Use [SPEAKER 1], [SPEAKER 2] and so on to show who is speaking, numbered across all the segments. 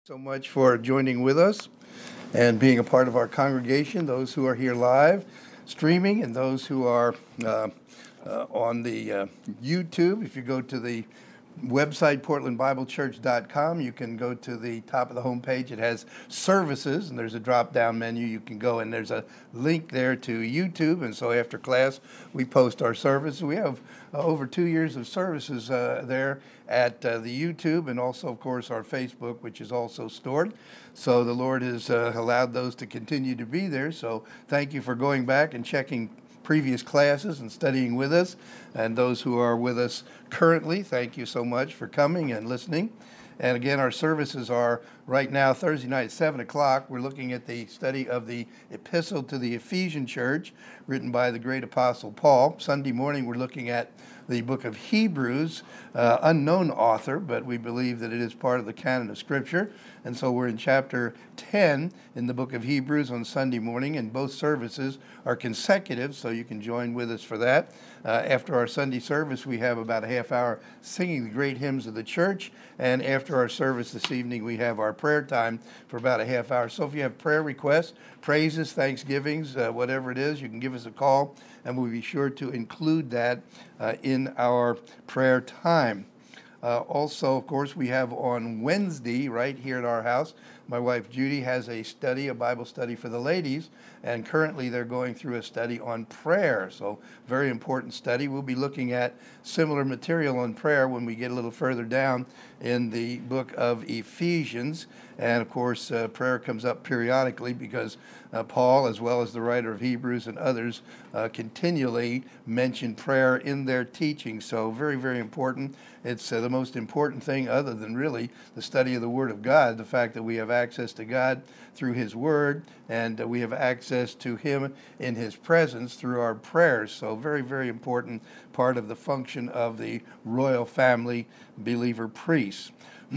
[SPEAKER 1] So much for joining with us and being a part of our congregation, those who are here live streaming and those who are on the YouTube. If you go to the website, portlandbiblechurch.com, you can go to the top of the homepage. It has services, and there's a drop-down menu. You can go, and there's a link there to YouTube. And so after class, we post our services. We have over 2 years of services there at the YouTube, and also, of course, our Facebook, which is also stored. So the Lord has allowed those to continue to be there. So thank you for going back and checking previous classes and studying with us. And those who are with us currently, thank you so much for coming and listening. And again, our services are right now Thursday night at 7 o'clock. We're looking at the study of the Epistle to the Ephesian Church, written by the great Apostle Paul. Sunday morning, we're looking at the book of Hebrews, unknown author, but we believe that it is part of the canon of Scripture. And so we're in chapter 10 in the book of Hebrews on Sunday morning, and both services are consecutive, so you can join with us for that. After our Sunday service, we have about a half hour singing the great hymns of the church, and after our service this evening, we have our prayer time for about a half hour. So if you have prayer requests, praises, thanksgivings, whatever it is, you can give us a call, and we'll be sure to include that in our prayer time. Also, of course, we have on Wednesday, right here at our house, my wife Judy has a Bible study for the ladies, and currently they're going through a study on prayer. So, very important study. We'll be looking at similar material on prayer when we get a little further down in the book of Ephesians. And of course, prayer comes up periodically because Paul, as well as the writer of Hebrews and others, continually mention prayer in their teaching. So very, very important. It's the most important thing other than really the study of the Word of God, the fact that we have access to God through His Word, and we have access to Him in His presence through our prayers. So very, very important part of the function of the royal family believer priests.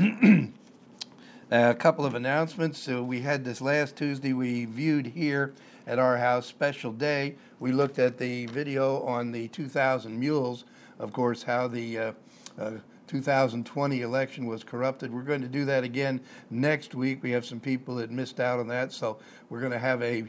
[SPEAKER 1] A couple of announcements. We had this last Tuesday, we viewed here at our house, special day. We looked at the video on the 2,000 mules, of course, how the 2020 election was corrupted. We're going to do that again next week. We have some people that missed out on that, so we're going to have a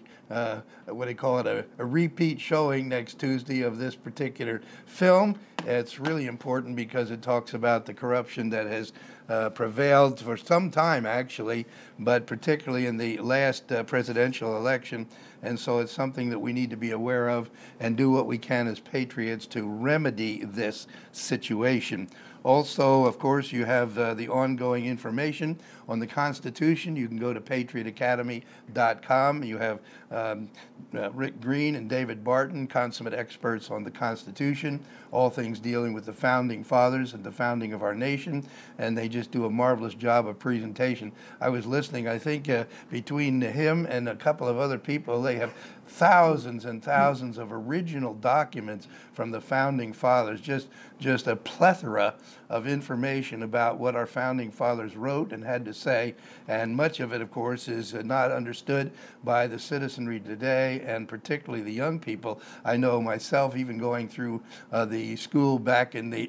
[SPEAKER 1] repeat showing next Tuesday of this particular film. It's really important because it talks about the corruption that has prevailed for some time, actually, but particularly in the last presidential election. And so it's something that we need to be aware of and do what we can as patriots to remedy this situation. Also, of course, you have the ongoing information on the Constitution. You can go to patriotacademy.com. You have Rick Green and David Barton, consummate experts on the Constitution, all things dealing with the founding fathers and the founding of our nation, and they just do a marvelous job of presentation. I was listening, I think between him and a couple of other people, they have thousands and thousands of original documents from the founding fathers, just a plethora of information about what our founding fathers wrote and had to say, and much of it, of course, is not understood by the citizenry today, and particularly the young people. I know myself, even going through the school back in the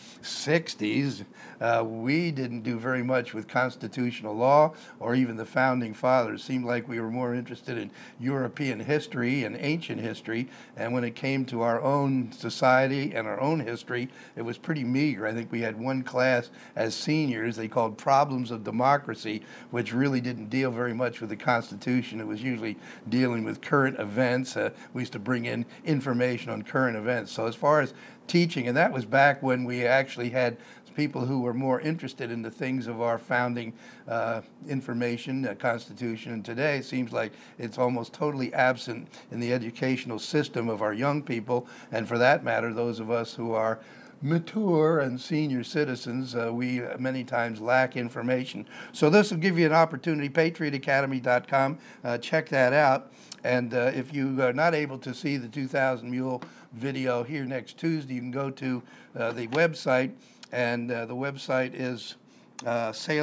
[SPEAKER 1] 60s, we didn't do very much with constitutional law or even the founding fathers. It seemed like we were more interested in European history and ancient history, and when it came to our own society and our own history, it was pretty meager. I think we had one class as seniors they called Problems of Democracy, which really didn't deal very much with the Constitution. It was usually dealing with current events. We used to bring in information on current events. So as far as teaching, and that was back when we actually had people who were more interested in the things of our founding information, Constitution. And today it seems like it's almost totally absent in the educational system of our young people, and for that matter, those of us who are mature and senior citizens, we many times lack information. So this will give you an opportunity, patriotacademy.com, check that out. And if you are not able to see the 2,000 Mule video here next Tuesday, you can go to the website, and the website is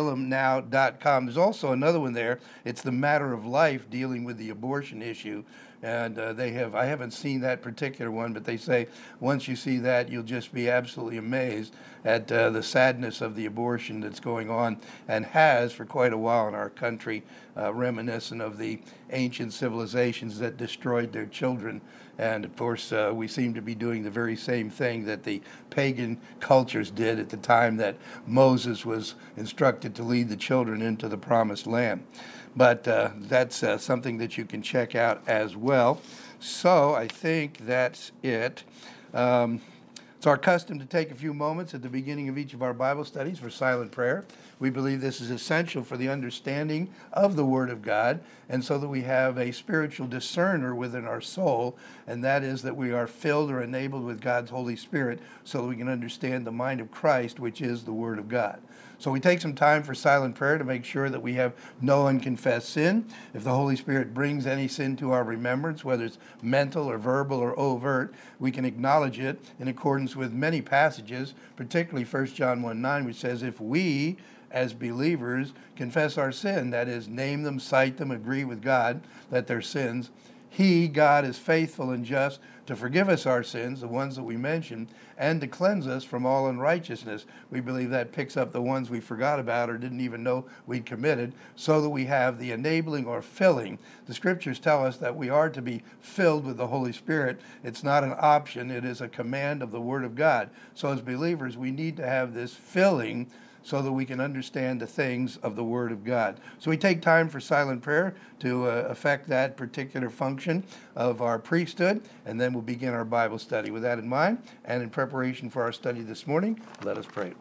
[SPEAKER 1] salemnow.com. There's also another one there. It's The Matter of Life, dealing with the abortion issue. And I haven't seen that particular one, but they say once you see that, you'll just be absolutely amazed at the sadness of the abortion that's going on and has for quite a while in our country, reminiscent of the ancient civilizations that destroyed their children. And of course, we seem to be doing the very same thing that the pagan cultures did at the time that Moses was instructed to lead the children into the promised land. But that's something that you can check out as well. So I think that's it. It's our custom to take a few moments at the beginning of each of our Bible studies for silent prayer. We believe this is essential for the understanding of the Word of God, and so that we have a spiritual discerner within our soul, and that is that we are filled or enabled with God's Holy Spirit so that we can understand the mind of Christ, which is the Word of God. So we take some time for silent prayer to make sure that we have no unconfessed sin. If the Holy Spirit brings any sin to our remembrance, whether it's mental or verbal or overt, we can acknowledge it in accordance with many passages, particularly 1 John 1:9, which says, if we as believers confess our sin, that is, name them, cite them, agree with God that they're sins, He, God, is faithful and just to forgive us our sins, the ones that we mentioned, and to cleanse us from all unrighteousness. We believe that picks up the ones we forgot about or didn't even know we'd committed, so that we have the enabling or filling. The scriptures tell us that we are to be filled with the Holy Spirit. It's not an option. It is a command of the Word of God. So as believers, we need to have this filling so that we can understand the things of the Word of God. So we take time for silent prayer to affect that particular function of our priesthood, and then we'll begin our Bible study. With that in mind, and in preparation for our study this morning, let us pray.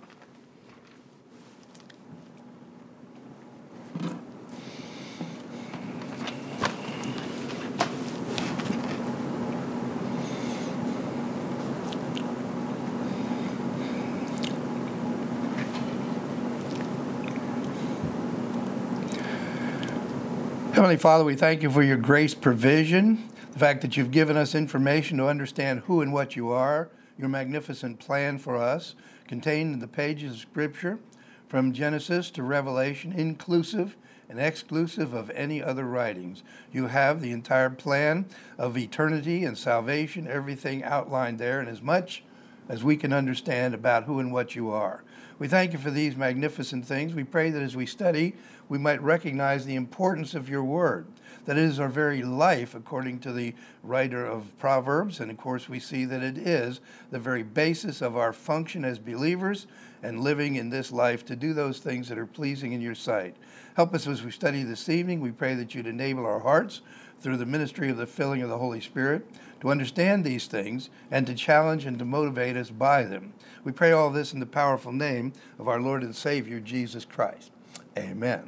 [SPEAKER 1] Heavenly Father, we thank you for your grace provision, the fact that you've given us information to understand who and what you are, your magnificent plan for us, contained in the pages of Scripture, from Genesis to Revelation, inclusive and exclusive of any other writings. You have the entire plan of eternity and salvation, everything outlined there, and as much as we can understand about who and what you are. We thank you for these magnificent things. We pray that as we study, we might recognize the importance of your word, that it is our very life, according to the writer of Proverbs, and of course we see that it is the very basis of our function as believers and living in this life to do those things that are pleasing in your sight. Help us as we study this evening. We pray that you'd enable our hearts through the ministry of the filling of the Holy Spirit to understand these things and to challenge and to motivate us by them. We pray all this in the powerful name of our Lord and Savior, Jesus Christ. Amen.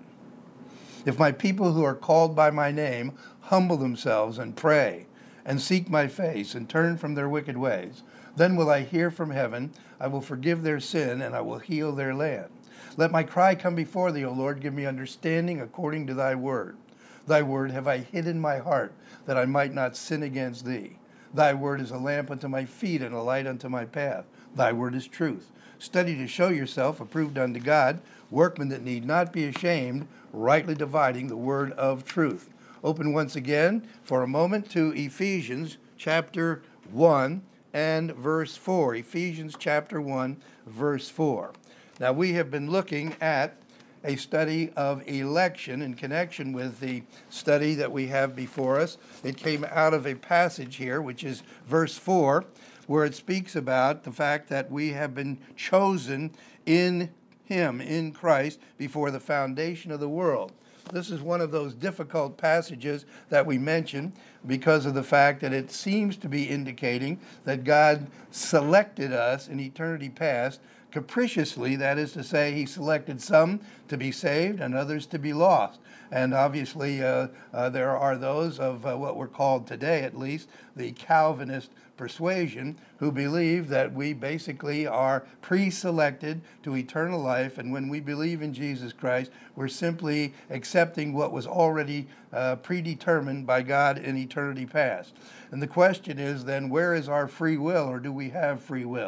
[SPEAKER 1] If my people who are called by my name humble themselves and pray and seek my face and turn from their wicked ways, then will I hear from heaven, I will forgive their sin, and I will heal their land. Let my cry come before thee, O Lord, give me understanding according to thy word. Thy word have I hid in my heart, that I might not sin against thee. Thy word is a lamp unto my feet and a light unto my path. Thy word is truth. Study to show yourself approved unto God, workmen that need not be ashamed, rightly dividing the word of truth. Open once again for a moment to Ephesians chapter 1 and verse 4. Ephesians chapter 1, verse 4. Now we have been looking at a study of election in connection with the study that we have before us. It came out of a passage here, which is verse 4, where it speaks about the fact that we have been chosen in Him, in Christ, before the foundation of the world. This is one of those difficult passages that we mentioned because of the fact that it seems to be indicating that God selected us in eternity past capriciously. That is to say, He selected some to be saved and others to be lost. And obviously, there are those of what we're called today, at least, the Calvinist persuasion, who believe that we basically are pre-selected to eternal life, and when we believe in Jesus Christ, we're simply accepting what was already predetermined by God in eternity past. And the question is then, where is our free will, or do we have free will?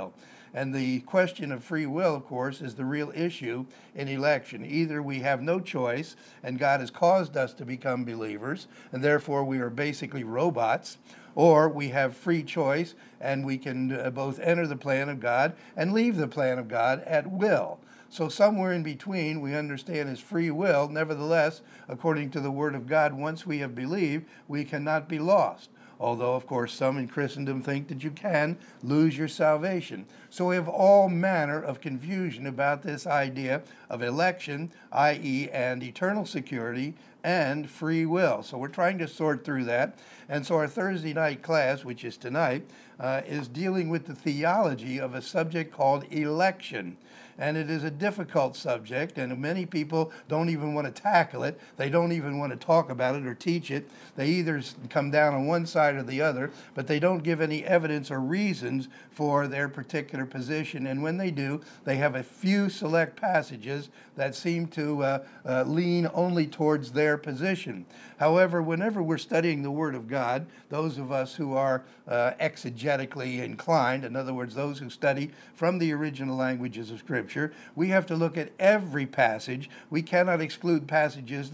[SPEAKER 1] And the question of free will, of course, is the real issue in election. Either we have no choice and God has caused us to become believers, and therefore we are basically robots, or we have free choice and we can both enter the plan of God and leave the plan of God at will. So somewhere in between we understand is free will. Nevertheless, according to the Word of God, once we have believed, we cannot be lost. Although, of course, some in Christendom think that you can lose your salvation. So we have all manner of confusion about this idea of election, i.e., and eternal security, and free will. So we're trying to sort through that. And so our Thursday night class, which is tonight, is dealing with the theology of a subject called election. And it is a difficult subject, and many people don't even want to tackle it. They don't even want to talk about it or teach it. They either come down on one side or the other, but they don't give any evidence or reasons for their particular position. And when they do, they have a few select passages that seem to lean only towards their position. However, whenever we're studying the Word of God, those of us who are exegetically inclined, in other words, those who study from the original languages of Scripture, we have to look at every passage. We cannot exclude passages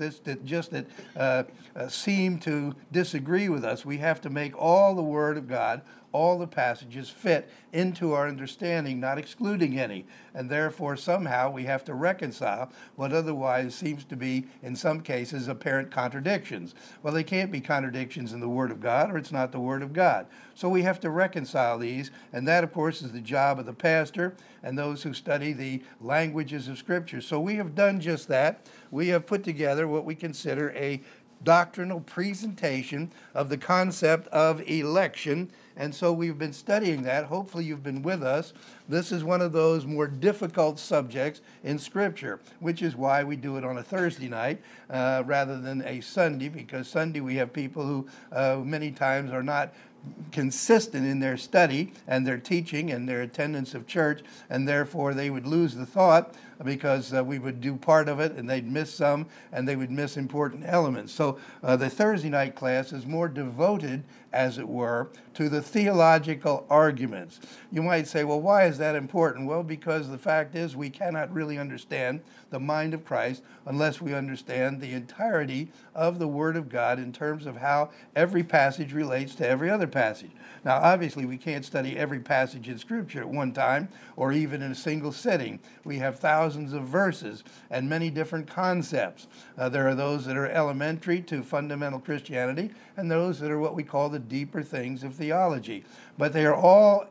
[SPEAKER 1] that seem to disagree with us. We have to make all the Word of God, all the passages fit into our understanding, not excluding any. And therefore, somehow we have to reconcile what otherwise seems to be, in some cases, apparent contradictions. Well, they can't be contradictions in the Word of God, or it's not the Word of God. So we have to reconcile these, and that, of course, is the job of the pastor and those who study the languages of Scripture. So we have done just that. We have put together what we consider a doctrinal presentation of the concept of election. And so we've been studying that. Hopefully you've been with us. This is one of those more difficult subjects in Scripture, which is why we do it on a Thursday night rather than a Sunday, because Sunday we have people who many times are not consistent in their study and their teaching and their attendance of church, and therefore they would lose the thought because we would do part of it and they'd miss some and they would miss important elements. So the Thursday night class is more devoted, as it were, to the theological arguments. You might say, well, why is that important? Well, because the fact is we cannot really understand the mind of Christ unless we understand the entirety of the Word of God in terms of how every passage relates to every other passage. Now, obviously, we can't study every passage in Scripture at one time or even in a single sitting. We have thousands of verses and many different concepts. There are those that are elementary to fundamental Christianity and those that are what we call the deeper things of theology. But they are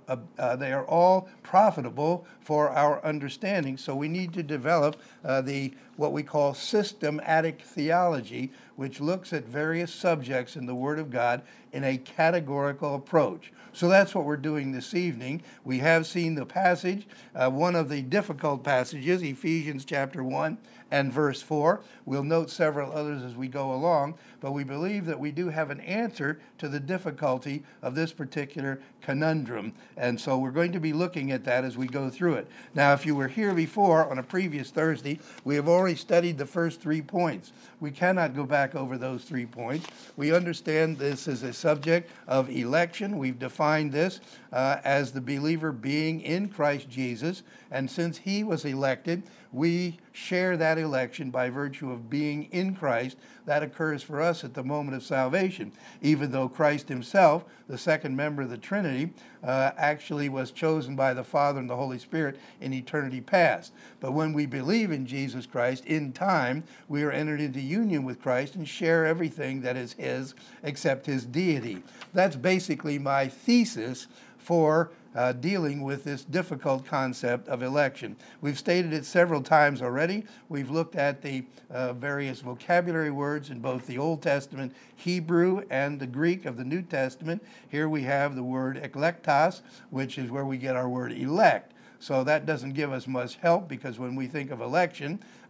[SPEAKER 1] all profitable for our understanding. So we need to develop what we call systematic theology, which looks at various subjects in the Word of God in a categorical approach. So that's what we're doing this evening. We have seen the passage, one of the difficult passages, Ephesians chapter 1 and verse 4. We'll note several others as we go along, but we believe that we do have an answer to the difficulty of this particular conundrum. And so we're going to be looking at that as we go through it. Now, if you were here before on a previous Thursday, we have already studied the first 3 points. We cannot go back over those 3 points. We understand this is a subject of election. We've defined this as the believer being in Christ Jesus. And since he was elected, we share that election by virtue of being in Christ. That occurs for us at the moment of salvation, even though Christ himself, the second member of the Trinity, actually was chosen by the Father and the Holy Spirit in eternity past. But when we believe in Jesus Christ, in time, we are entered into union with Christ and share everything that is his except his deity. That's basically my thesis for dealing with this difficult concept of election. We've stated it several times already. We've looked at the various vocabulary words in both the Old Testament Hebrew and the Greek of the New Testament. Here we have the word eklektos, which is where we get our word elect. So that doesn't give us much help, because when we think of election,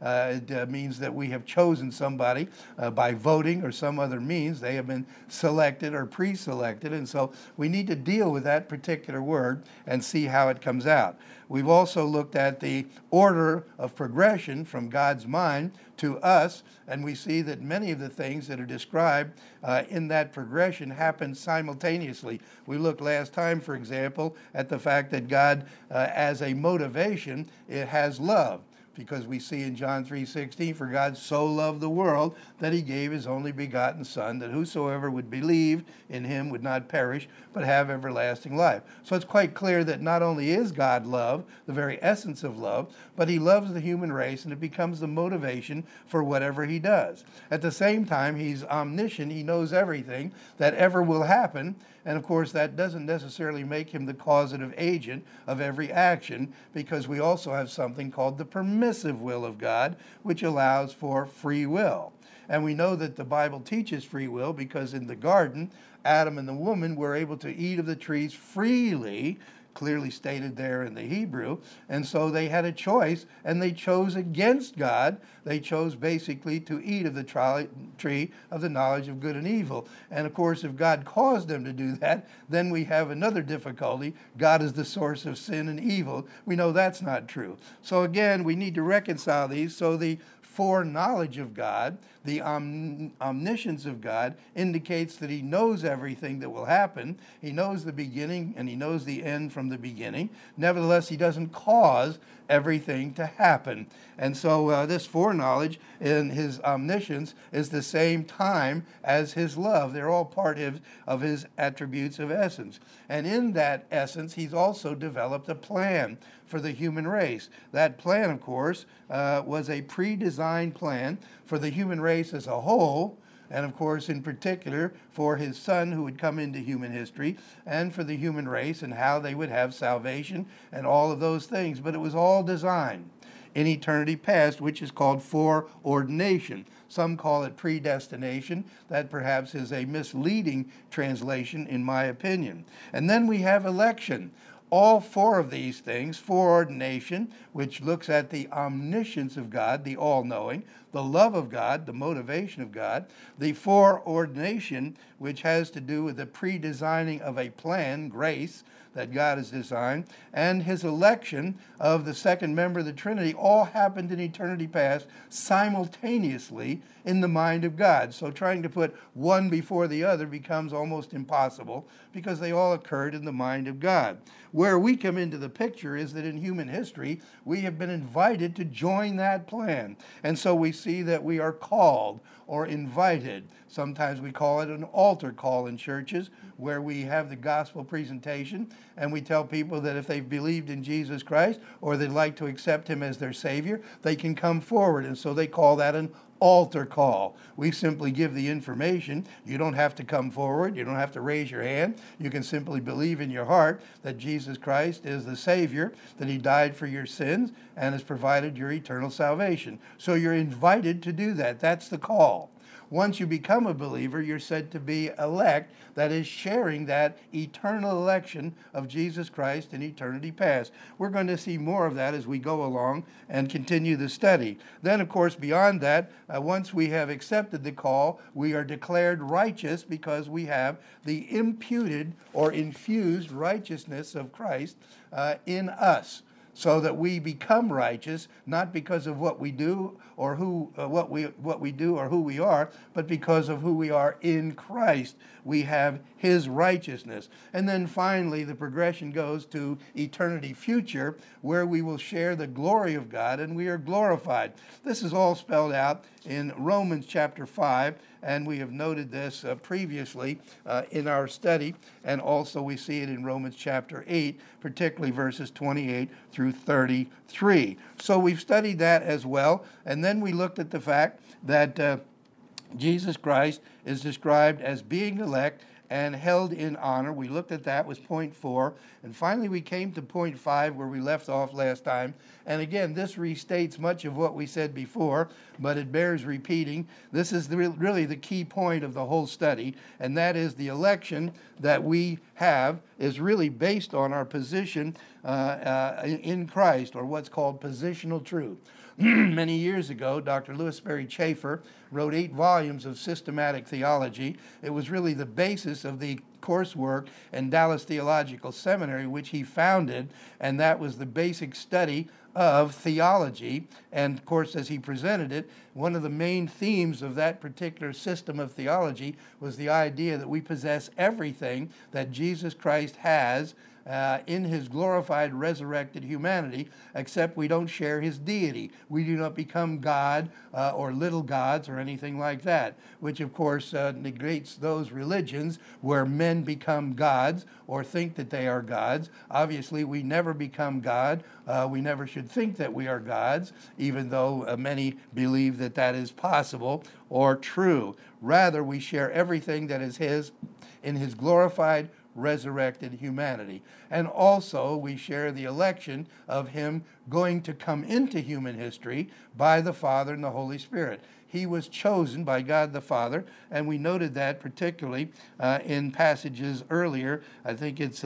[SPEAKER 1] It means that we have chosen somebody by voting or some other means. They have been selected or pre-selected, and so we need to deal with that particular word and see how it comes out. We've also looked at the order of progression from God's mind to us, and we see that many of the things that are described in that progression happen simultaneously. We looked last time, for example, at the fact that God, as a motivation, it has love. Because we see in John 3:16, for God so loved the world that he gave his only begotten Son, that whosoever would believe in him would not perish, but have everlasting life. So it's quite clear that not only is God love, the very essence of love, but he loves the human race, and it becomes the motivation for whatever he does. At the same time, he's omniscient. He knows everything that ever will happen. And of course, that doesn't necessarily make him the causative agent of every action, because we also have something called the permissive will of God, which allows for free will. And we know that the Bible teaches free will because in the garden, Adam and the woman were able to eat of the trees freely, clearly stated there in the Hebrew, and so they had a choice, and they chose against God. They chose basically to eat of the tree of the knowledge of good and evil. And of course, if God caused them to do that, then we have another difficulty. God is the source of sin and evil. We know that's not true. So again, we need to reconcile these. So the foreknowledge of God, the omniscience of God, indicates that he knows everything that will happen. He knows the beginning and he knows the end from the beginning. Nevertheless, he doesn't cause everything to happen. And so this foreknowledge in his omniscience is the same time as his love. They're all part of his attributes of essence. And in that essence, he's also developed a plan for the human race. That plan, of course, was a pre-designed plan for the human race as a whole, and of course, in particular, for his Son who would come into human history, and for the human race and how they would have salvation and all of those things. But it was all designed in eternity past, which is called foreordination. Some call it predestination. That perhaps is a misleading translation, in my opinion. And then we have election. All four of these things, foreordination, which looks at the omniscience of God, the all-knowing, the love of God, the motivation of God, the foreordination, which has to do with the pre-designing of a plan, grace, that God has designed, and his election of the second member of the Trinity, all happened in eternity past simultaneously in the mind of God. So trying to put one before the other becomes almost impossible because they all occurred in the mind of God. Where we come into the picture is that in human history, we have been invited to join that plan. And so we see that we are called or invited. Sometimes we call it an altar call in churches, where we have the gospel presentation and we tell people that if they've believed in Jesus Christ or they'd like to accept him as their Savior, they can come forward. And so they call that an altar call. We simply give the information. You don't have to come forward. You don't have to raise your hand. You can simply believe in your heart that Jesus Christ is the Savior, that he died for your sins and has provided your eternal salvation. So you're invited to do that. That's the call. Once you become a believer, you're said to be elect, that is, sharing that eternal election of Jesus Christ in eternity past. We're going to see more of that as we go along and continue the study. Then, of course, beyond that, once we have accepted the call, we are declared righteous because we have the imputed or infused righteousness of Christ in us, so that we become righteous, not because of what we do or what we do or who we are, but because of who we are in Christ. We have his righteousness. And then finally, the progression goes to eternity future, where we will share the glory of God and we are glorified. This is all spelled out in Romans chapter 5, and we have noted this previously in our study, and also we see it in Romans chapter 8, particularly verses 28 through 33. So we've studied that as well, and then we looked at the fact that Jesus Christ is described as being elect and held in honor. We looked at that, was point 4. And finally, we came to point 5, where we left off last time. And again, this restates much of what we said before, but it bears repeating. This is really the key point of the whole study, and that is the election that we have is really based on our position in Christ, or what's called positional truth. Many years ago, Dr. Louis Sperry Chafer wrote 8 volumes of systematic theology. It was really the basis of the coursework in Dallas Theological Seminary, which he founded, and that was the basic study of theology. And of course, as he presented it, one of the main themes of that particular system of theology was the idea that we possess everything that Jesus Christ has in his glorified, resurrected humanity, except we don't share his deity. We do not become God or little gods or anything like that, which of course negates those religions where men become gods or think that they are gods. Obviously, we never become God. We never should think that we are gods, even though many believe that that is possible or true. Rather, we share everything that is his in his glorified, resurrected humanity. And also we share the election of him going to come into human history by the Father and the Holy Spirit. He was chosen by God the Father, and we noted that particularly in passages earlier. I think it's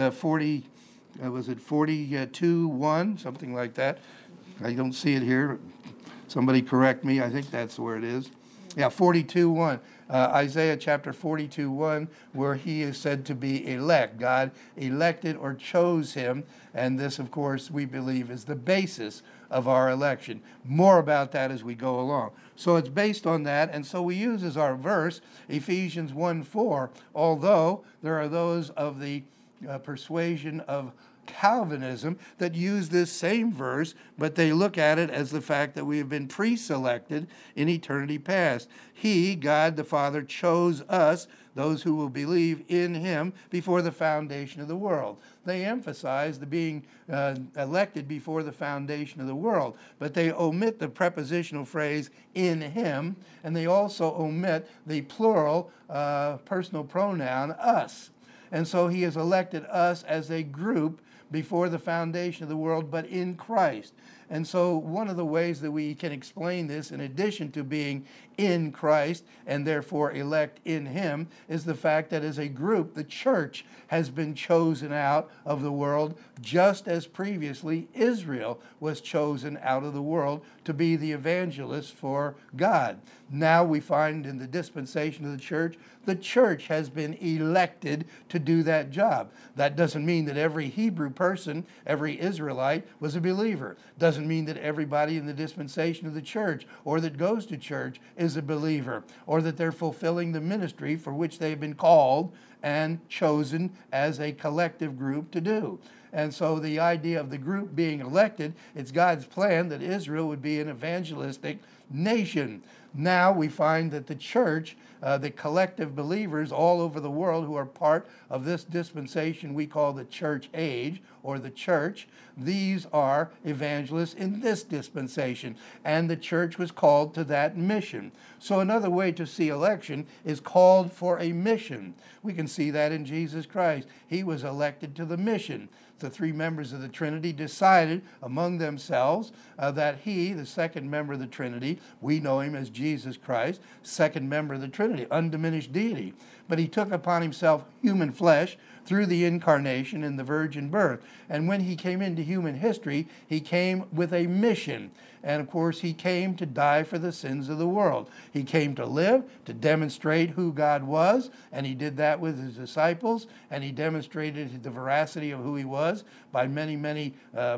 [SPEAKER 1] 42:1, something like that. I don't see it here. Somebody correct me. I think that's where it is. Yeah, 42:1. Isaiah chapter 42:1, where he is said to be elect. God elected or chose him, and this, of course, we believe is the basis of our election. More about that as we go along. So it's based on that, and so we use as our verse Ephesians 1:4, although there are those of the persuasion of Calvinism that use this same verse, but they look at it as the fact that we have been pre-selected in eternity past. He, God the Father, chose us, those who will believe in him, before the foundation of the world. They emphasize the being elected before the foundation of the world, but they omit the prepositional phrase in him, and they also omit the plural personal pronoun us. And so he has elected us as a group before the foundation of the world, but in Christ. And so one of the ways that we can explain this, in addition to being in Christ and therefore elect in him, is the fact that as a group, the church has been chosen out of the world, just as previously Israel was chosen out of the world to be the evangelist for God. Now we find in the dispensation of the church has been elected to do that job. That doesn't mean that every Hebrew person, every Israelite, was a believer. Doesn't mean that everybody in the dispensation of the church or that goes to church is a believer, or that they're fulfilling the ministry for which they've been called and chosen as a collective group to do. And so the idea of the group being elected, it's God's plan that Israel would be an evangelistic nation. Now we find that the church, the collective believers all over the world who are part of this dispensation we call the church age or the church, these are evangelists in this dispensation. And the church was called to that mission. So another way to see election is called for a mission. We can see that in Jesus Christ. He was elected to the mission. The 3 members of the Trinity decided among themselves that he, the second member of the Trinity, we know him as Jesus Christ, second member of the Trinity, undiminished deity. But he took upon himself human flesh through the incarnation and the virgin birth. And when he came into human history, he came with a mission. And of course, he came to die for the sins of the world. He came to live, to demonstrate who God was, and he did that with his disciples, and he demonstrated the veracity of who he was by many, many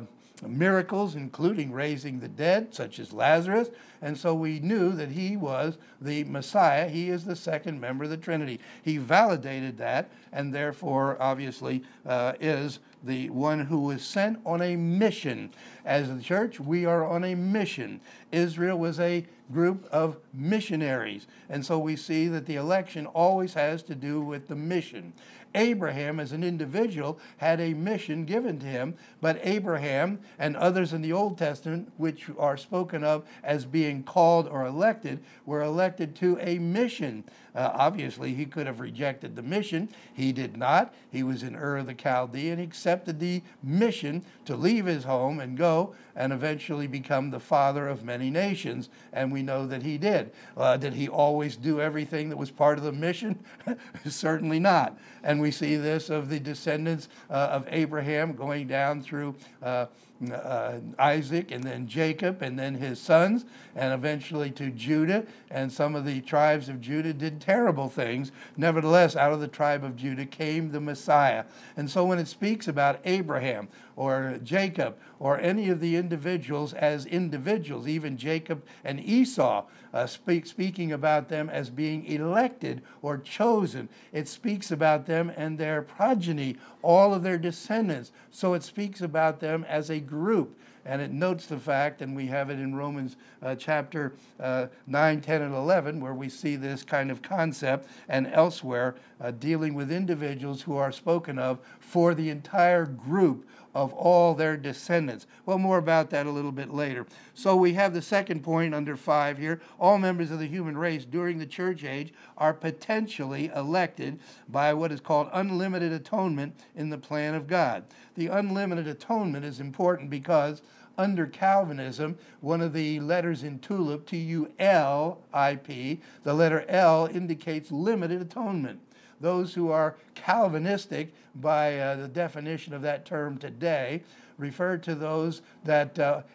[SPEAKER 1] miracles, including raising the dead, such as Lazarus. And so we knew that he was the Messiah. He is the second member of the Trinity. He validated that, and therefore, obviously, is the one who was sent on a mission. As the church, we are on a mission. Israel was a group of missionaries. And so we see that the election always has to do with the mission. Abraham, as an individual, had a mission given to him, but Abraham and others in the Old Testament, which are spoken of as being called or elected, were elected to a mission. Obviously, he could have rejected the mission. He did not. He was in Ur of the Chaldean. He accepted the mission to leave his home and go and eventually become the father of many nations. And we know that he did. Did he always do everything that was part of the mission? Certainly not. And we see this of the descendants of Abraham going down through Isaac, and then Jacob, and then his sons, and eventually to Judah. And some of the tribes of Judah did terrible things. Nevertheless, out of the tribe of Judah came the Messiah. And so when it speaks about Abraham or Jacob or any of the individuals as individuals, even Jacob and Esau, speaking about them as being elected or chosen, it speaks about them and their progeny, all of their descendants. So it speaks about them as a group. And it notes the fact, and we have it in Romans chapter 9, 10, and 11, where we see this kind of concept, and elsewhere dealing with individuals who are spoken of for the entire group of all their descendants. Well, more about that a little bit later. So we have the second point under 5 here. All members of the human race during the church age are potentially elected by what is called unlimited atonement in the plan of God. The unlimited atonement is important because under Calvinism, one of the letters in TULIP, T-U-L-I-P, the letter L indicates limited atonement. Those who are Calvinistic, by the definition of that term today, refer to those that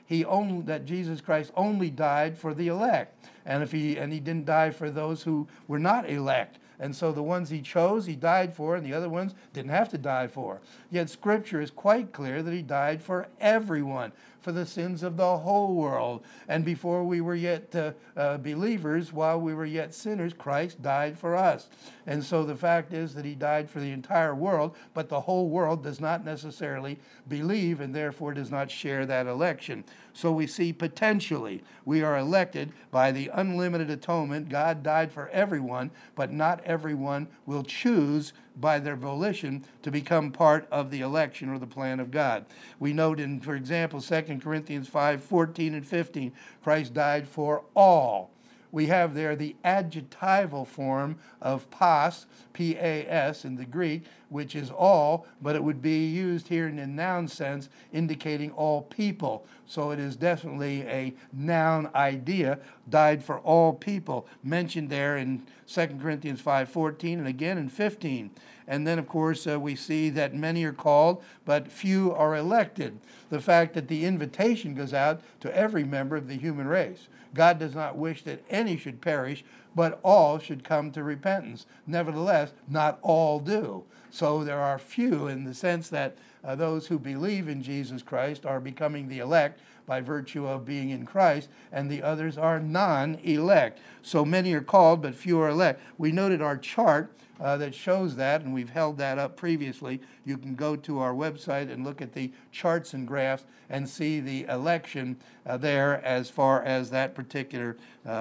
[SPEAKER 1] that Jesus Christ only died for the elect, and he didn't die for those who were not elect. And so the ones he chose, he died for, and the other ones didn't have to die for. Yet Scripture is quite clear that he died for everyone, for the sins of the whole world. And before we were yet believers, while we were yet sinners, Christ died for us. And so the fact is that he died for the entire world, but the whole world does not necessarily believe and therefore does not share that election. So we see potentially we are elected by the unlimited atonement. God died for everyone, but not everyone will choose by their volition to become part of the election or the plan of God. We note in, for example, 2 Corinthians 5:14 and 15, Christ died for all. We have there the adjectival form of pas, P-A-S in the Greek, which is all, but it would be used here in a noun sense, indicating all people. So it is definitely a noun idea, died for all people, mentioned there in 2 Corinthians 5:14 and again in 15. And then, of course, we see that many are called, but few are elected. The fact that the invitation goes out to every member of the human race. God does not wish that any should perish, but all should come to repentance. Nevertheless, not all do. So there are few in the sense that those who believe in Jesus Christ are becoming the elect by virtue of being in Christ, and the others are non-elect. So many are called, but few are elect. We noted our chart that shows that, and we've held that up previously. You can go to our website and look at the charts and graphs and see the election there as far as that particular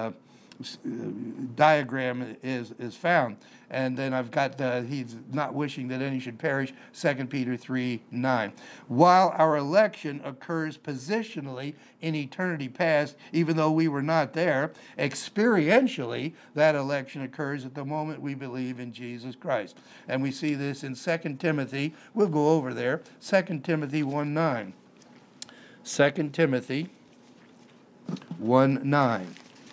[SPEAKER 1] diagram is found. And then I've got he's not wishing that any should perish, 2 Peter 3:9. While our election occurs positionally in eternity past, even though we were not there, experientially that election occurs at the moment we believe in Jesus Christ. And we see this in 2 Timothy. We'll go over there. 2 Timothy 1:9. 2 Timothy 1:9.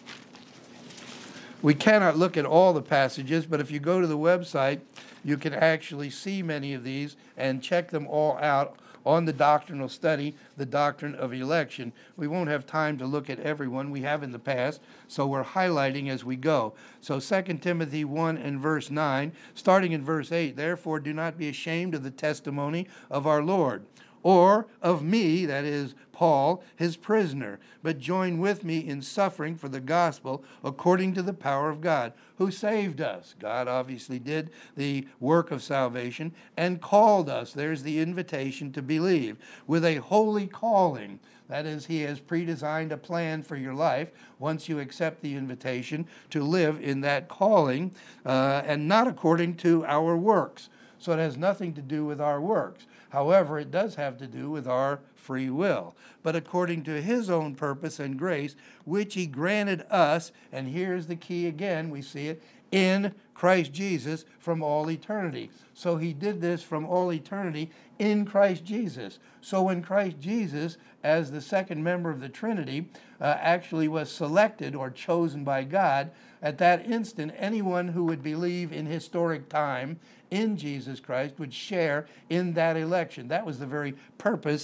[SPEAKER 1] We cannot look at all the passages, but if you go to the website, you can actually see many of these and check them all out on the doctrinal study, the doctrine of election. We won't have time to look at every one. We have in the past, so we're highlighting as we go. So 2 Timothy 1 and verse 9, starting in verse 8, therefore do not be ashamed of the testimony of our Lord, or of me, that is, Paul, his prisoner, but join with me in suffering for the gospel according to the power of God, who saved us. God obviously did the work of salvation and called us. There's the invitation to believe, with a holy calling. That is, he has predesigned a plan for your life once you accept the invitation to live in that calling, and not according to our works. So it has nothing to do with our works. However, it does have to do with our free will, but according to his own purpose and grace, which he granted us, and here's the key again, we see it, in Christ Jesus from all eternity. So he did this from all eternity in Christ Jesus. So when Christ Jesus, as the second member of the Trinity, actually was selected or chosen by God, at that instant, anyone who would believe in historic time in Jesus Christ would share in that election. That was the very purpose of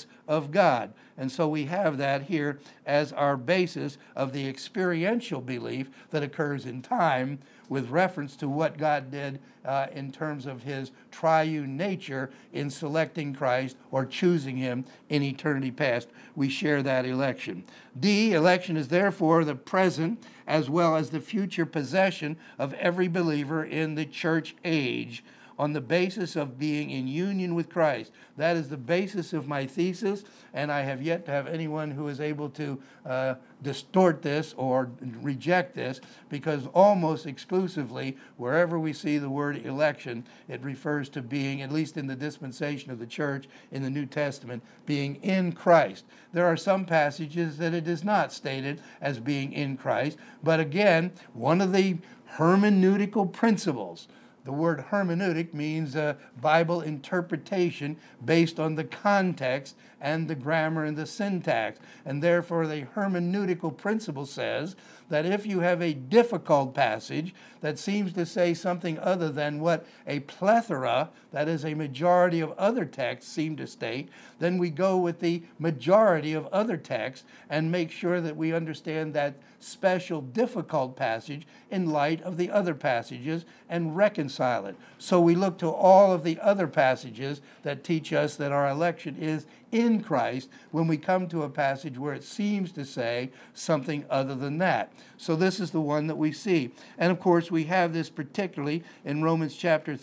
[SPEAKER 1] of God. And so we have that here as our basis of the experiential belief that occurs in time with reference to what God did in terms of his triune nature in selecting Christ or choosing him in eternity past. We share that election. D, election is therefore the present as well as the future possession of every believer in the church age, on the basis of being in union with Christ. That is the basis of my thesis, and I have yet to have anyone who is able to distort this or reject this, because almost exclusively, wherever we see the word election, it refers to being, at least in the dispensation of the church in the New Testament, being in Christ. There are some passages that it is not stated as being in Christ, but again, one of the hermeneutical principles. The word hermeneutic means Bible interpretation based on the context and the grammar and the syntax. And therefore, the hermeneutical principle says that if you have a difficult passage that seems to say something other than what a plethora, that is a majority of other texts, seem to state, then we go with the majority of other texts and make sure that we understand that special difficult passage in light of the other passages and reconcile it. So we look to all of the other passages that teach us that our election is in Christ when we come to a passage where it seems to say something other than that. So this is the one that we see. And of course we have this particularly in Romans chapter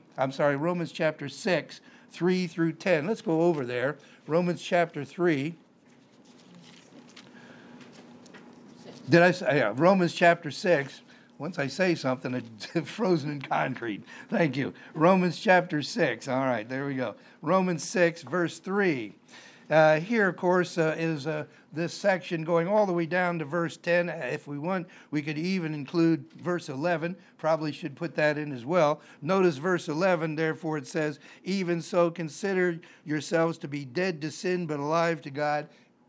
[SPEAKER 1] 6, 3 through 10. Let's go over there. Romans chapter 3. Did I say, yeah, Romans chapter 6. Once I say something, it's frozen in concrete. Thank you. Romans chapter 6. All right, there we go. Romans 6, verse 3. Here, of course, is this section going all the way down to verse 10. If we want, we could even include verse 11. Probably should put that in as well. Notice verse 11, therefore it says, even so consider yourselves to be dead to sin, but alive to God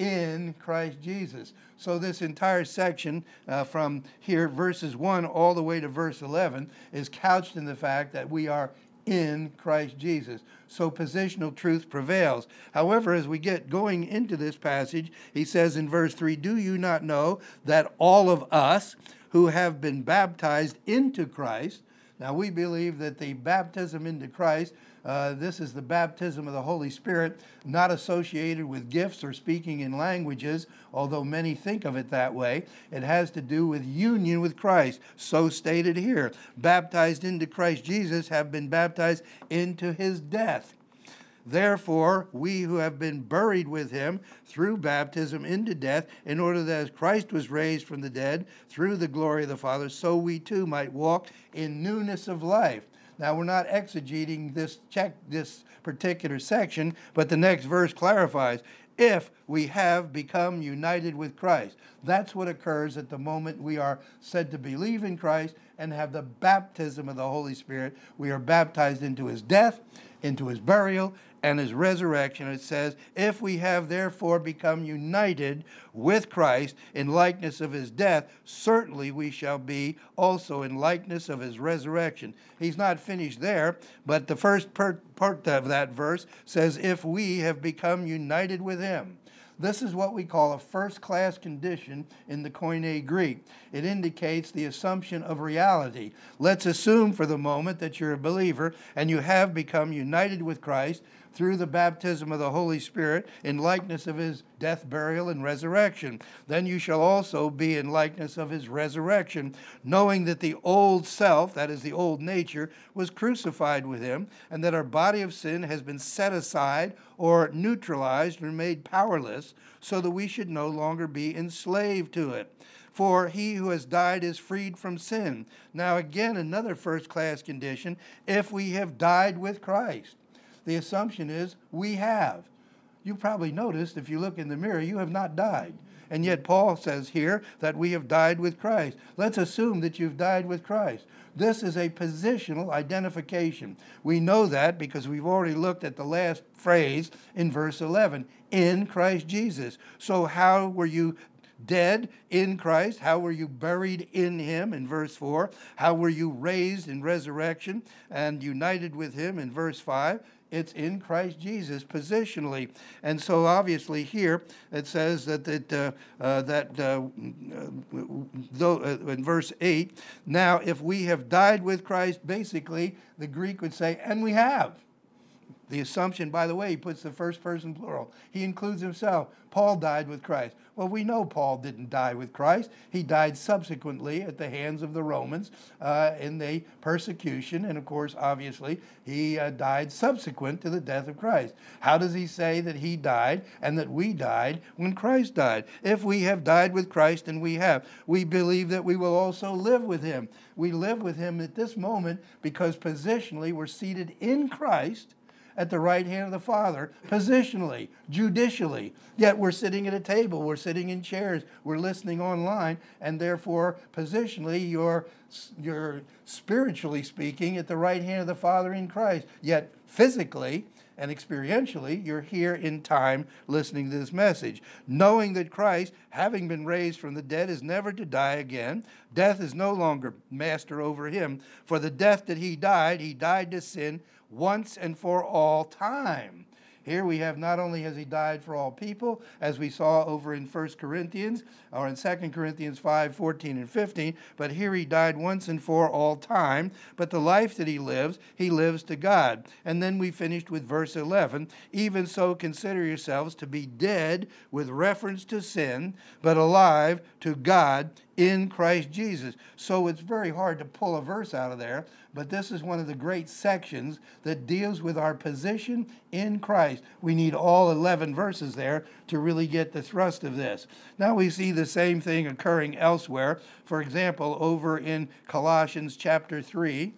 [SPEAKER 1] in Christ Jesus. So this entire section from here, verses 1 all the way to verse 11, is couched in the fact that we are in Christ Jesus. So positional truth prevails. However, as we get going into this passage, he says in verse 3, do you not know that all of us who have been baptized into Christ, now we believe that the baptism into Christ, this is the baptism of the Holy Spirit, not associated with gifts or speaking in languages, although many think of it that way. It has to do with union with Christ, so stated here. Baptized into Christ Jesus have been baptized into his death. Therefore, we who have been buried with him through baptism into death, in order that as Christ was raised from the dead through the glory of the Father, so we too might walk in newness of life. Now, we're not exegeting this particular section, but the next verse clarifies, if we have become united with Christ. That's what occurs at the moment we are said to believe in Christ and have the baptism of the Holy Spirit. We are baptized into his death, into his burial, and his resurrection. It says, if we have therefore become united with Christ in likeness of his death, certainly we shall be also in likeness of his resurrection. He's not finished there, but the first part of that verse says, if we have become united with him. This is what we call a first-class condition in the Koine Greek. It indicates the assumption of reality. Let's assume for the moment that you're a believer and you have become united with Christ through the baptism of the Holy Spirit in likeness of his death, burial, and resurrection. Then you shall also be in likeness of his resurrection, knowing that the old self, that is the old nature, was crucified with him, and that our body of sin has been set aside or neutralized or made powerless, so that we should no longer be enslaved to it. For he who has died is freed from sin. Now again, another first-class condition, if we have died with Christ. The assumption is we have. You probably noticed if you look in the mirror, you have not died. And yet Paul says here that we have died with Christ. Let's assume that you've died with Christ. This is a positional identification. We know that because we've already looked at the last phrase in verse 11, in Christ Jesus. So how were you dead in Christ? How were you buried in him in verse 4? How were you raised in resurrection and united with him in verse 5? It's in Christ Jesus positionally. And so obviously here it says that in verse 8, now if we have died with Christ, basically the Greek would say, and we have. The assumption, by the way, he puts the first person plural. He includes himself. Paul died with Christ. Well, we know Paul didn't die with Christ. He died subsequently at the hands of the Romans in the persecution. And of course, obviously, he died subsequent to the death of Christ. How does he say that he died and that we died when Christ died? If we have died with Christ, and we have, we believe that we will also live with him. We live with him at this moment because positionally we're seated in Christ at the right hand of the Father, positionally, judicially. Yet we're sitting at a table, we're sitting in chairs, we're listening online, and therefore, positionally, you're spiritually speaking at the right hand of the Father in Christ. Yet physically and experientially, you're here in time listening to this message, knowing that Christ, having been raised from the dead, is never to die again. Death is no longer master over him. For the death that he died to sin once and for all time. Here we have not only has he died for all people, as we saw over in 1 Corinthians, or in 2 Corinthians 5, 14 and 15, but here he died once and for all time, but the life that he lives to God. And then we finished with verse 11, even so consider yourselves to be dead with reference to sin, but alive to God in Christ Jesus. So it's very hard to pull a verse out of there, but this is one of the great sections that deals with our position in Christ. We need all 11 verses there to really get the thrust of this. Now we see the same thing occurring elsewhere. For example, over in Colossians chapter 3,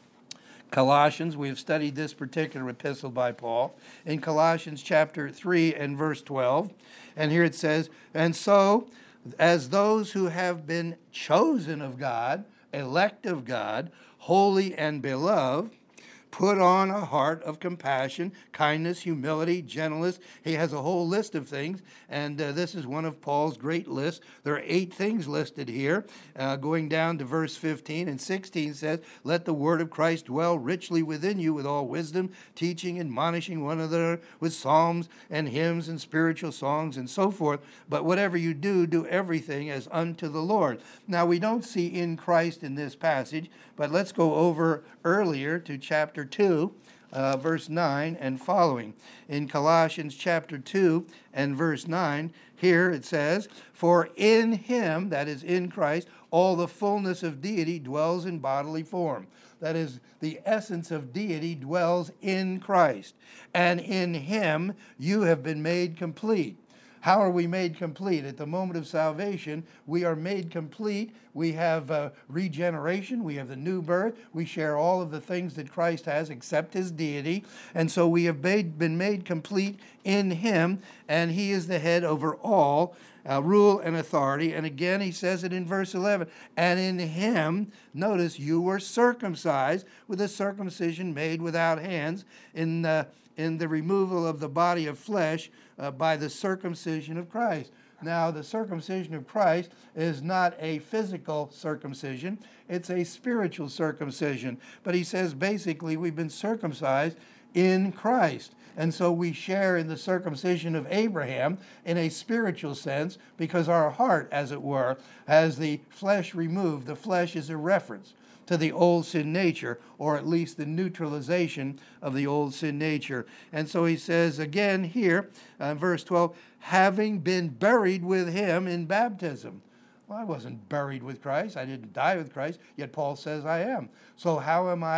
[SPEAKER 1] Colossians, we have studied this particular epistle by Paul, in Colossians chapter 3 and verse 12. And here it says, and so, as those who have been chosen of God, elect of God, holy and beloved, put on a heart of compassion, kindness, humility, gentleness. He has a whole list of things, and this is one of Paul's great lists. There are 8 things listed here. Going down to verse 15 and 16 says, let the word of Christ dwell richly within you with all wisdom, teaching, admonishing one another with psalms and hymns and spiritual songs and so forth. But whatever you do, do everything as unto the Lord. Now, we don't see in Christ in this passage, but let's go over earlier to chapter 2, verse 9 and following. In Colossians chapter 2 and verse 9, here it says, for in him, that is in Christ, all the fullness of deity dwells in bodily form. That is, the essence of deity dwells in Christ. And in him you have been made complete. How are we made complete? At the moment of salvation, we are made complete. We have regeneration. We have the new birth. We share all of the things that Christ has except his deity. And so we have been made complete in him, and he is the head over all rule and authority. And again, he says it in verse 11, and in him, notice, you were circumcised with a circumcision made without hands in the removal of the body of flesh by the circumcision of Christ. Now, the circumcision of Christ is not a physical circumcision, it's a spiritual circumcision. But he says basically we've been circumcised in Christ. And so we share in the circumcision of Abraham in a spiritual sense because our heart, as it were, has the flesh removed. The flesh is a reference to the old sin nature, or at least the neutralization of the old sin nature. And so he says again here, verse 12, having been buried with him in baptism. Well, I wasn't buried with Christ. I didn't die with Christ, yet Paul says I am. So how am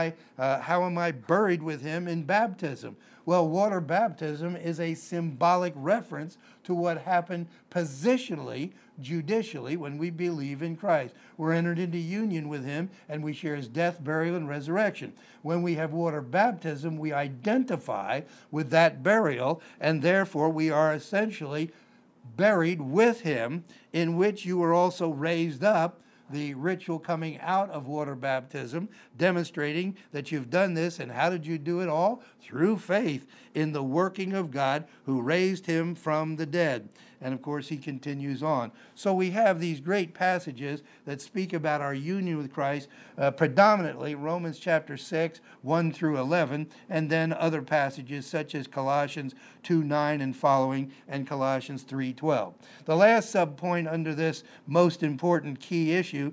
[SPEAKER 1] I buried with him in baptism? Well, water baptism is a symbolic reference to what happened positionally, judicially, when we believe in Christ. We're entered into union with him, and we share his death, burial, and resurrection. When we have water baptism, we identify with that burial, and therefore we are essentially buried with him, in which you were also raised up, the ritual coming out of water baptism, demonstrating that you've done this. And how did you do it all? Through faith in the working of God who raised him from the dead. And of course, he continues on. So we have these great passages that speak about our union with Christ, predominantly Romans chapter 6, 1 through 11, and then other passages such as Colossians 2:9 and following, and Colossians 3:12. The last subpoint under this most important key issue,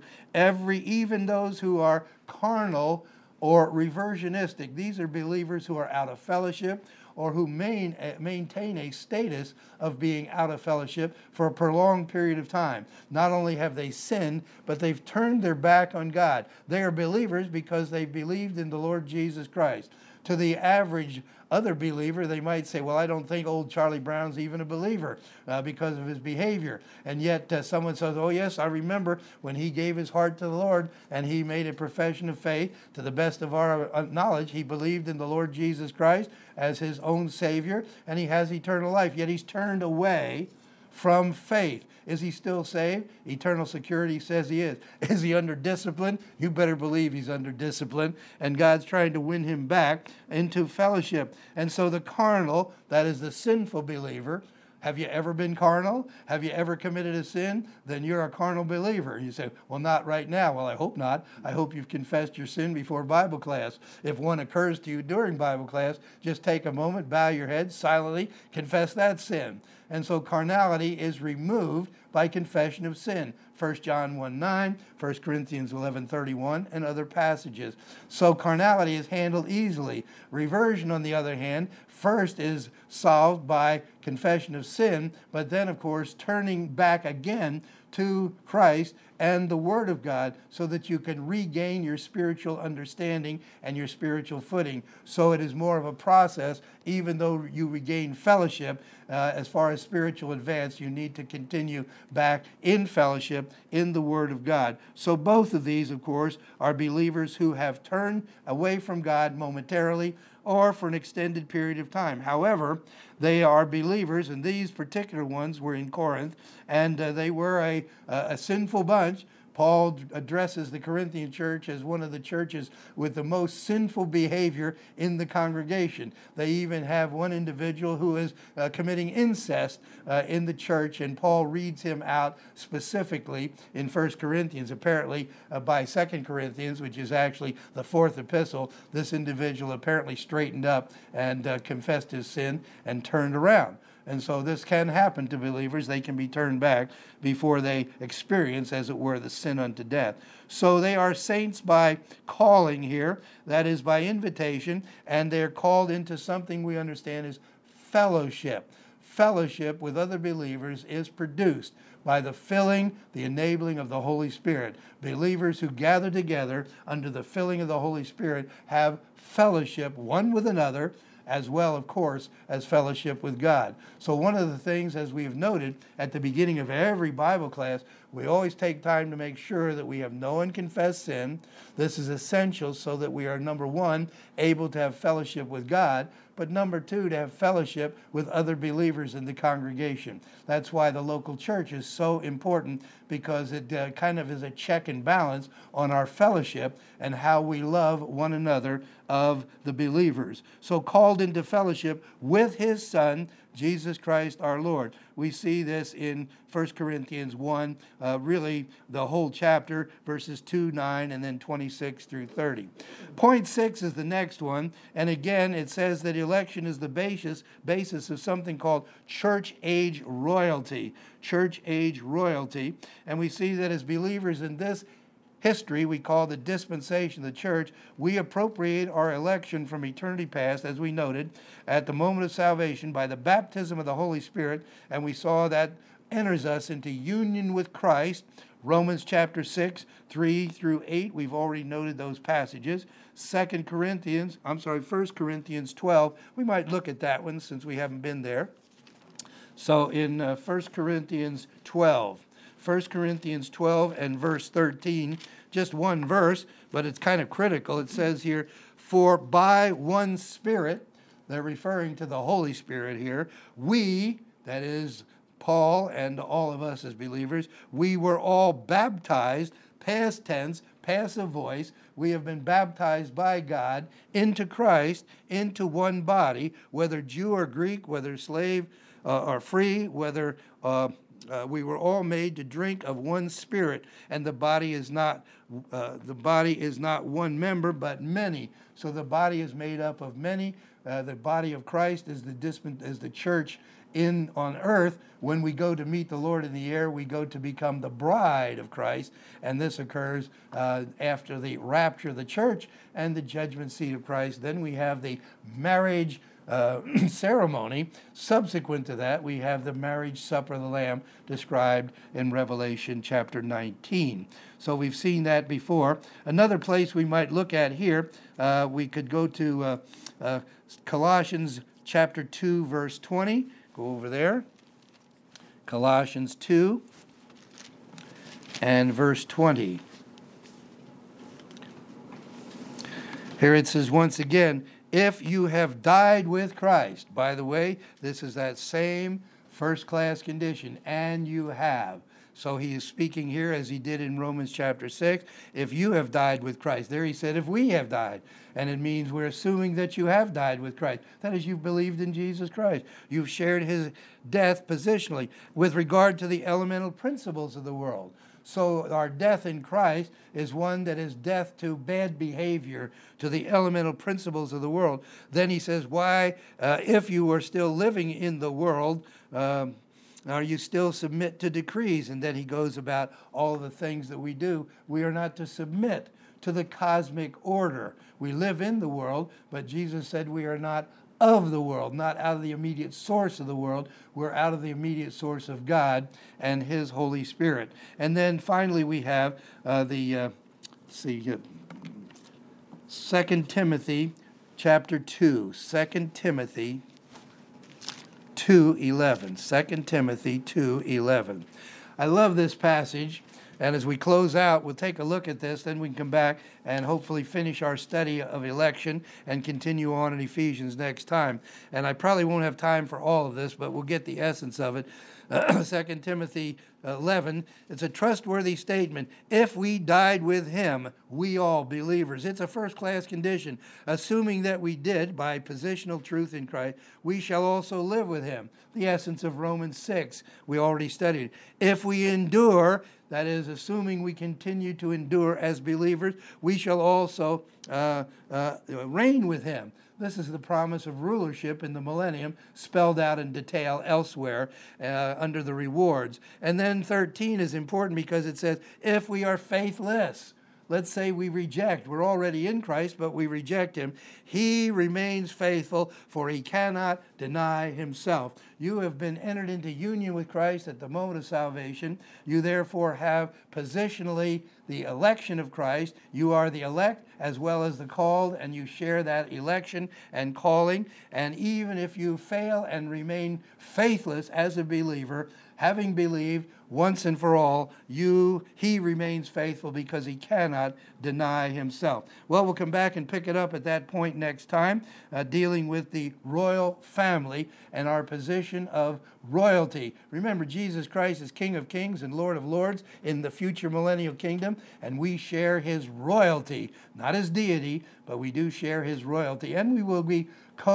[SPEAKER 1] even those who are carnal or reversionistic, these are believers who are out of fellowship, or who maintain a status of being out of fellowship for a prolonged period of time. Not only have they sinned, but they've turned their back on God. They are believers because they believed in the Lord Jesus Christ. To the average other believer, they might say, well, I don't think old Charlie Brown's even a believer because of his behavior. And yet someone says, oh yes, I remember when he gave his heart to the Lord and he made a profession of faith. To the best of our knowledge, he believed in the Lord Jesus Christ as his own Savior, and he has eternal life. Yet he's turned away from faith. Is he still saved? Eternal security says he is. Is he under discipline? You better believe he's under discipline. And God's trying to win him back into fellowship. And so the carnal, that is the sinful believer, have you ever been carnal? Have you ever committed a sin? Then you're a carnal believer. You say, well, not right now. Well, I hope not. I hope you've confessed your sin before Bible class. If one occurs to you during Bible class, just take a moment, bow your head, silently confess that sin. And so carnality is removed by confession of sin. 1 John 1:9, 1 Corinthians 11:31, and other passages. So carnality is handled easily. Reversion, on the other hand, first is solved by confession of sin, but then, of course, turning back again to Christ and the Word of God so that you can regain your spiritual understanding and your spiritual footing. So it is more of a process. Even though you regain fellowship, as far as spiritual advance, you need to continue back in fellowship in the Word of God. So both of these, of course, are believers who have turned away from God momentarily or for an extended period of time. However, they are believers, and these particular ones were in Corinth, and they were a sinful bunch. Paul addresses the Corinthian church as one of the churches with the most sinful behavior in the congregation. They even have one individual who is committing incest in the church, and Paul reads him out specifically in 1 Corinthians. Apparently, by 2 Corinthians, which is actually the fourth epistle, this individual apparently straightened up and confessed his sin and turned around. And so this can happen to believers. They can be turned back before they experience, as it were, the sin unto death. So they are saints by calling here, that is by invitation, and they're called into something we understand as fellowship. Fellowship with other believers is produced by the filling, the enabling of the Holy Spirit. Believers who gather together under the filling of the Holy Spirit have fellowship one with another, as well, of course, as fellowship with God. So one of the things, as we have noted at the beginning of every Bible class, we always take time to make sure that we have no unconfessed sin. This is essential so that we are, number one, able to have fellowship with God, but number two, to have fellowship with other believers in the congregation. That's why the local church is so important, because it kind of is a check and balance on our fellowship and how we love one another of the believers. So called into fellowship with his Son, Jesus Christ our Lord. We see this in 1 Corinthians 1, really the whole chapter, verses 2, 9, and then 26 through 30. Point 6 is the next one, and again it says that election is the basis of something called church age royalty. Church age royalty. And we see that as believers in this history we call the dispensation of the church, we appropriate our election from eternity past, as we noted, at the moment of salvation by the baptism of the Holy Spirit, and we saw that enters us into union with Christ. Romans chapter 6, 3 through 8, we've already noted those passages. 1 Corinthians 12, we might look at that one since we haven't been there. So in 1 Corinthians 12, 1 Corinthians 12 and verse 13, just one verse, but it's kind of critical. It says here, for by one Spirit, they're referring to the Holy Spirit here, we, that is Paul and all of us as believers, we were all baptized, past tense, passive voice, we have been baptized by God into Christ, into one body, whether Jew or Greek, whether slave are free, whether we were all made to drink of one spirit, and the body is not one member, but many. So the body is made up of many. The body of Christ is the church on earth. When we go to meet the Lord in the air, we go to become the bride of Christ, and this occurs after the rapture of the church and the judgment seat of Christ. Then we have the marriage ceremony. Subsequent to that, we have the marriage supper of the Lamb described in Revelation chapter 19. So we've seen that before. Another place we might look at here, we could go to Colossians chapter 2, verse 20. Go over there. Colossians 2 and verse 20. Here it says once again, if you have died with Christ. By the way, this is that same first-class condition, and you have. So he is speaking here as he did in Romans chapter 6. If you have died with Christ. There he said, if we have died. And it means we're assuming that you have died with Christ. That is, you've believed in Jesus Christ. You've shared his death positionally with regard to the elemental principles of the world. So our death in Christ is one that is death to bad behavior, to the elemental principles of the world. Then he says, why, if you were still living in the world, are you still submit to decrees? And then he goes about all the things that we do. We are not to submit to the cosmic order. We live in the world, but Jesus said we are not of the world, not out of the immediate source of the world. We're out of the immediate source of God and his Holy Spirit. And then finally we have 2 Timothy chapter 2. 2 Timothy 2:11. 2 Timothy 2:11. I love this passage. And as we close out, we'll take a look at this, then we can come back and hopefully finish our study of election and continue on in Ephesians next time. And I probably won't have time for all of this, but we'll get the essence of it. 2 Timothy 11, it's a trustworthy statement. If we died with him, we all believers. It's a first-class condition. Assuming that we did by positional truth in Christ, we shall also live with him. The essence of Romans 6, we already studied. If we endure, that is, assuming we continue to endure as believers, we shall also reign with him. This is the promise of rulership in the millennium, spelled out in detail elsewhere under the rewards. And then 13 is important because it says, if we are faithless, let's say we reject. We're already in Christ, but we reject him. He remains faithful, for he cannot deny himself. You have been entered into union with Christ at the moment of salvation. You therefore have positionally the election of Christ. You are the elect as well as the called, and you share that election and calling. And even if you fail and remain faithless as a believer, having believed once and for all, he remains faithful because he cannot deny himself. Well, we'll come back and pick it up at that point next time, dealing with the royal family and our position of royalty. Remember, Jesus Christ is King of Kings and Lord of Lords in the future millennial kingdom, and we share his royalty, not his deity, but we do share his royalty, and we will be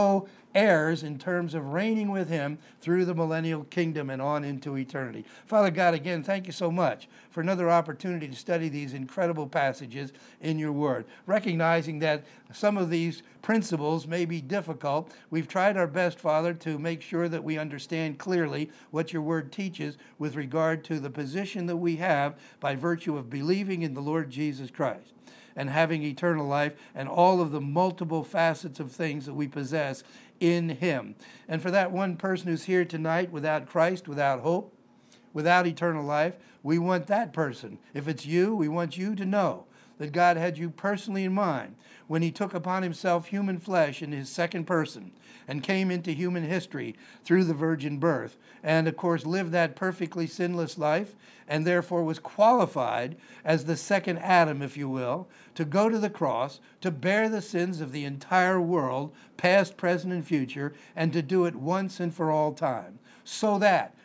[SPEAKER 1] co-heirs in terms of reigning with him through the millennial kingdom and on into eternity. Father God, again, thank you so much for another opportunity to study these incredible passages in your word. Recognizing that some of these principles may be difficult, we've tried our best, Father, to make sure that we understand clearly what your word teaches with regard to the position that we have by virtue of believing in the Lord Jesus Christ and having eternal life and all of the multiple facets of things that we possess in him. And for that one person who's here tonight without Christ, without hope, without eternal life, we want that person. If it's you, we want you to know that God had you personally in mind when he took upon himself human flesh in his second person and came into human history through the virgin birth, and of course lived that perfectly sinless life, and therefore was qualified as the second Adam, if you will, to go to the cross, to bear the sins of the entire world, past, present, and future, and to do it once and for all time, so that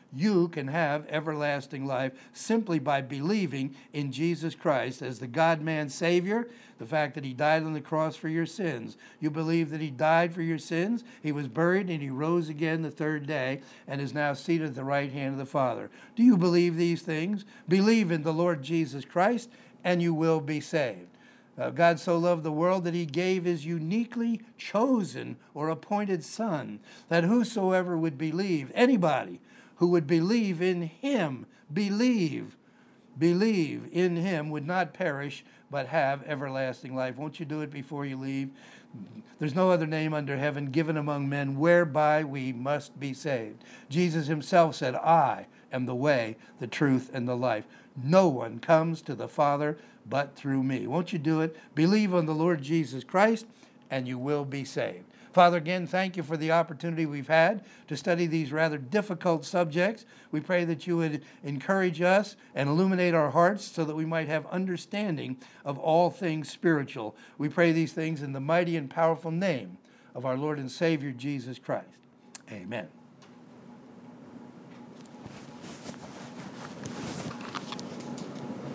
[SPEAKER 1] you can have everlasting life simply by believing in Jesus Christ as the God-man Savior, the fact that he died on the cross for your sins. You believe that he died for your sins, he was buried, and he rose again the third day, and is now seated at the right hand of the Father. Do you believe these things? Believe in the Lord Jesus Christ, and you will be saved. God so loved the world that he gave his uniquely chosen or appointed Son, that whosoever would believe, anybody who would believe in him, believe in him, would not perish but have everlasting life. Won't you do it before you leave? There's no other name under heaven given among men whereby we must be saved. Jesus himself said, I am the way, the truth, and the life. No one comes to the Father but through me. Won't you do it? Believe on the Lord Jesus Christ, and you will be saved. Father, again, thank you for the opportunity we've had to study these rather difficult subjects. We pray that you would encourage us and illuminate our hearts so that we might have understanding of all things spiritual. We pray these things in the mighty and powerful name of our Lord and Savior, Jesus Christ. Amen.